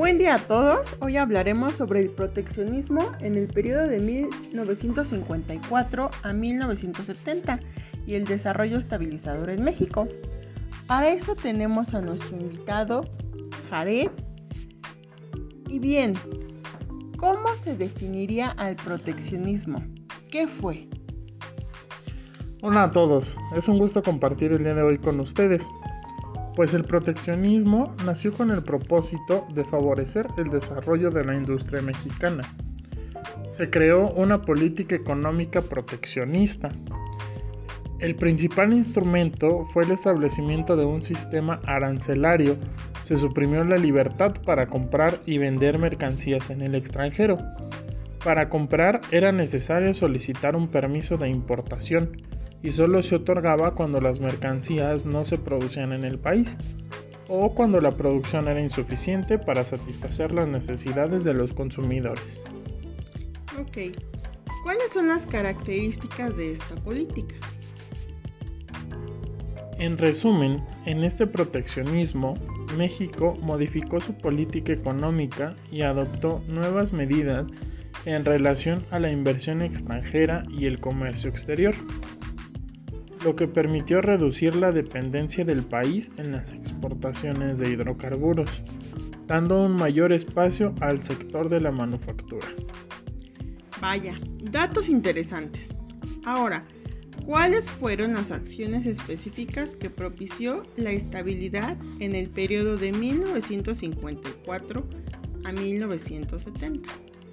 Buen día a todos. Hoy hablaremos sobre el proteccionismo en el periodo de 1954 a 1970 y el desarrollo estabilizador en México. Para eso tenemos a nuestro invitado, Jared. Y bien, ¿cómo se definiría al proteccionismo? ¿Qué fue? Hola a todos, es un gusto compartir el día de hoy con ustedes. Pues el proteccionismo nació con el propósito de favorecer el desarrollo de la industria mexicana. Se creó una política económica proteccionista. El principal instrumento fue el establecimiento de un sistema arancelario. Se suprimió la libertad para comprar y vender mercancías en el extranjero. Para comprar era necesario solicitar un permiso de importación y solo se otorgaba cuando las mercancías no se producían en el país o cuando la producción era insuficiente para satisfacer las necesidades de los consumidores. Ok, ¿cuáles son las características de esta política? En resumen, en este proteccionismo, México modificó su política económica y adoptó nuevas medidas en relación a la inversión extranjera y el comercio exterior, lo que permitió reducir la dependencia del país en las exportaciones de hidrocarburos, dando un mayor espacio al sector de la manufactura. Vaya, datos interesantes. Ahora, ¿cuáles fueron las acciones específicas que propició la estabilidad en el periodo de 1954 a 1970?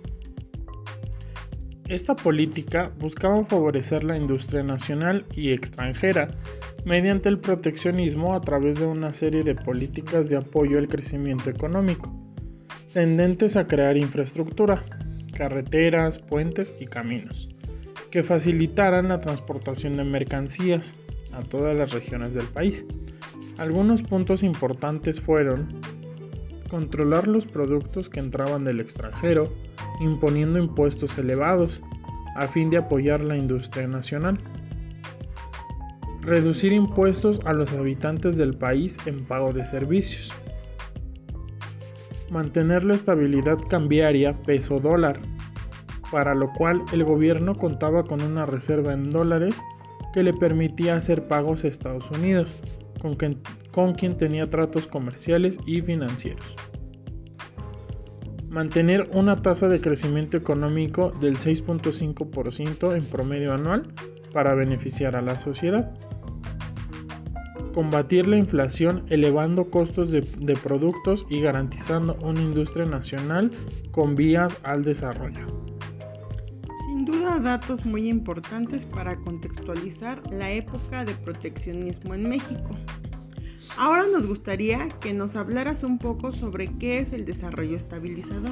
Esta política buscaba favorecer la industria nacional y extranjera mediante el proteccionismo a través de una serie de políticas de apoyo al crecimiento económico, tendentes a crear infraestructura, carreteras, puentes y caminos, que facilitaran la transportación de mercancías a todas las regiones del país. Algunos puntos importantes fueron controlar los productos que entraban del extranjero, imponiendo impuestos elevados a fin de apoyar la industria nacional. Reducir impuestos a los habitantes del país en pago de servicios. Mantener la estabilidad cambiaria peso-dólar, para lo cual el gobierno contaba con una reserva en dólares que le permitía hacer pagos a Estados Unidos, con quien tenía tratos comerciales y financieros. Mantener una tasa de crecimiento económico del 6.5% en promedio anual para beneficiar a la sociedad. Combatir la inflación elevando costos de productos y garantizando una industria nacional con vías al desarrollo. Sin duda, datos muy importantes para contextualizar la época de proteccionismo en México. Ahora nos gustaría que nos hablaras un poco sobre qué es el desarrollo estabilizador.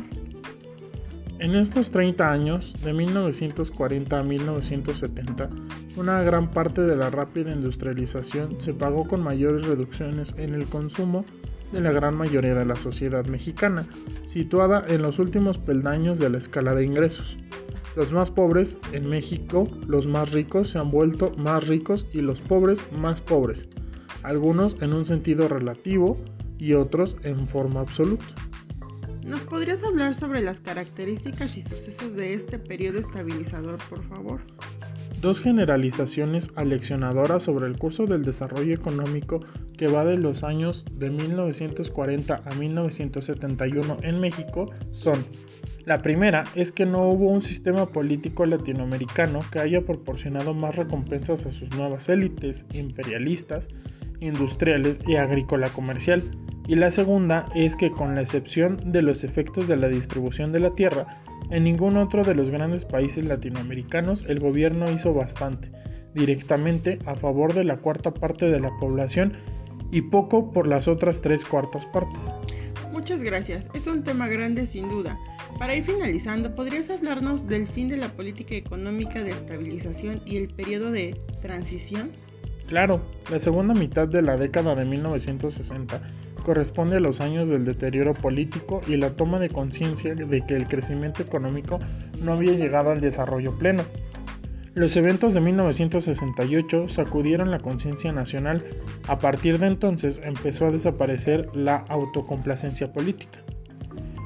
En estos 30 años, de 1940 a 1970, una gran parte de la rápida industrialización se pagó con mayores reducciones en el consumo de la gran mayoría de la sociedad mexicana, situada en los últimos peldaños de la escala de ingresos. Los más pobres en México, los más ricos se han vuelto más ricos y los pobres más pobres, algunos en un sentido relativo y otros en forma absoluta. ¿Nos podrías hablar sobre las características y sucesos de este periodo estabilizador, por favor? Dos generalizaciones aleccionadoras sobre el curso del desarrollo económico que va de los años de 1940 a 1971 en México son: la primera es que no hubo un sistema político latinoamericano que haya proporcionado más recompensas a sus nuevas élites imperialistas, industriales y agrícola comercial, y la segunda es que, con la excepción de los efectos de la distribución de la tierra, en ningún otro de los grandes países latinoamericanos el gobierno hizo bastante directamente a favor de la cuarta parte de la población y poco por las otras 3/4 partes. Muchas gracias, es un tema grande sin duda. Para ir finalizando, ¿podrías hablarnos del fin de la política económica de estabilización y el periodo de transición? Claro, la segunda mitad de la década de 1960 corresponde a los años del deterioro político y la toma de conciencia de que el crecimiento económico no había llegado al desarrollo pleno. Los eventos de 1968 sacudieron la conciencia nacional. A partir de entonces empezó a desaparecer la autocomplacencia política.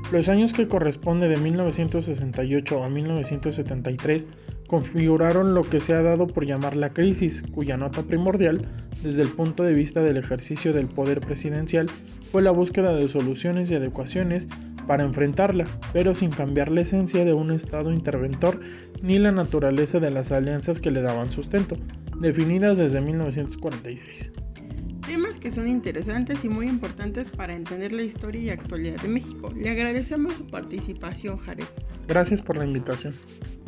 Los años que corresponde de 1968 a 1973 configuraron lo que se ha dado por llamar la crisis, cuya nota primordial, desde el punto de vista del ejercicio del poder presidencial, fue la búsqueda de soluciones y adecuaciones para enfrentarla, pero sin cambiar la esencia de un Estado interventor ni la naturaleza de las alianzas que le daban sustento, definidas desde 1946. Temas que son interesantes y muy importantes para entender la historia y actualidad de México. Le agradecemos su participación, Jared. Gracias por la invitación.